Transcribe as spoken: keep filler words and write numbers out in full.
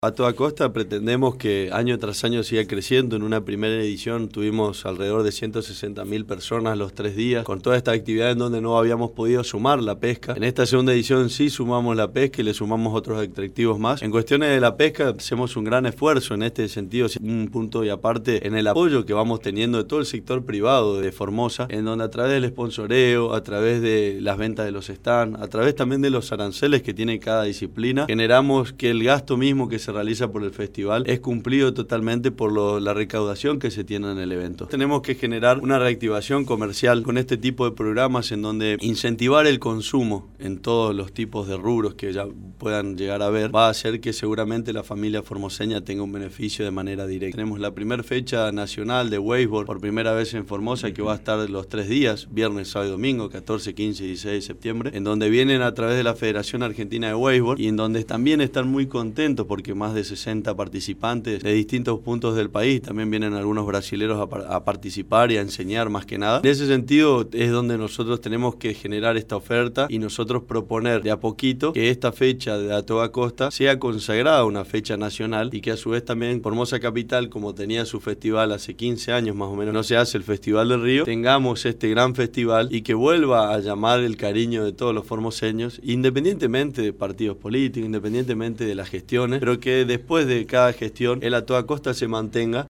A toda costa pretendemos que año tras año siga creciendo. En una primera edición tuvimos alrededor de ciento sesenta mil personas los tres días, con toda esta actividad en donde no habíamos podido sumar la pesca. En esta segunda edición sí sumamos la pesca y le sumamos otros atractivos más. En cuestiones de la pesca hacemos un gran esfuerzo en este sentido, un punto y aparte en el apoyo que vamos teniendo de todo el sector privado de Formosa, en donde a través del sponsoreo, a través de las ventas de los stands, a través también de los aranceles que tiene cada disciplina, generamos que el gasto mismo que se realiza por el festival es cumplido totalmente por lo, la recaudación que se tiene en el evento. Tenemos que generar una reactivación comercial con este tipo de programas en donde incentivar el consumo en todos los tipos de rubros que ya puedan llegar a ver va a hacer que seguramente la familia formoseña tenga un beneficio de manera directa. Tenemos la primera fecha nacional de wakeboard por primera vez en Formosa, que va a estar los tres días, viernes, sábado y domingo, catorce, quince y dieciséis de septiembre, en donde vienen a través de la Federación Argentina de Wakeboard y en donde también están muy contentos porque más de sesenta participantes de distintos puntos del país, también vienen algunos brasileros a, par a participar y a enseñar más que nada. En ese sentido es donde nosotros tenemos que generar esta oferta y nosotros proponer de a poquito que esta fecha de A Toda Costa sea consagrada una fecha nacional y que a su vez también Formosa Capital, como tenía su festival hace quince años más o menos, no se hace el Festival del Río, tengamos este gran festival y que vuelva a llamar el cariño de todos los formoseños, independientemente de partidos políticos, independientemente de las gestiones, pero que después de cada gestión el A Toda Costa se mantenga